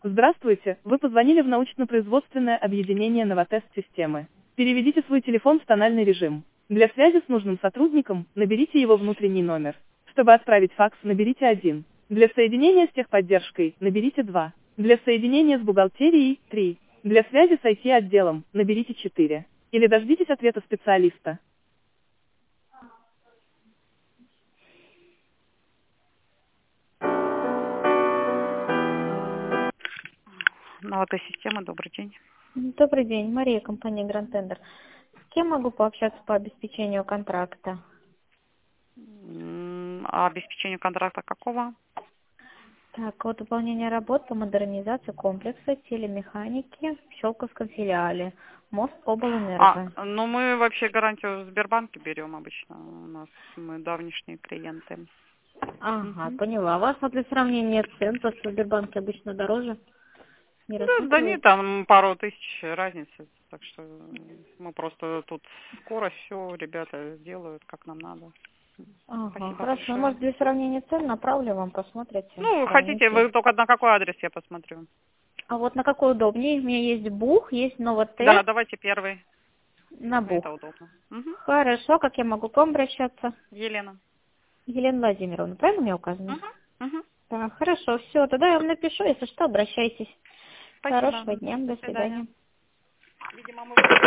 Здравствуйте, вы позвонили в научно-производственное объединение «Новотест-системы». Переведите свой телефон в тональный режим. Для связи с нужным сотрудником, наберите его внутренний номер. Чтобы отправить факс, наберите 1. Для соединения с техподдержкой, наберите 2. Для соединения с бухгалтерией, 3. Для связи с IT-отделом, наберите 4. Или дождитесь ответа специалиста. Новотест-система, добрый день. Добрый день, Мария, компания Grand Tender. С кем могу пообщаться по обеспечению контракта? А обеспечение контракта какого? Так, вот выполнение работ по модернизации комплекса телемеханики в Щелковском филиале. Мост Облэнерго. Ну мы вообще гарантию в Сбербанке берем обычно. У нас мы давнишние клиенты. Ага, поняла. У вас вот для сравнения цен, потому что в Сбербанке обычно дороже. Не Да нет, рассматриваете? там пару тысяч разницы. Так что мы просто тут скоро все ребята сделают, как нам надо. Ага, Спасибо хорошо. большое. Может, для сравнения цен направлю вам, посмотрите, Ну, хотите, сравните. вы только на какой адрес я посмотрю? А вот на какой удобнее? У меня есть Бух, есть Да, Новотест, давайте первый. на Бух. Это удобно. Мгм. Хорошо, как я могу к вам обращаться? Елена. Елена Владимировна, правильно мне указано? Мгм. Мгм. Да, хорошо, все, тогда я вам напишу, если что, обращайтесь. Спасибо. Хорошего дня, До до свидания. свидания. Видимо, мы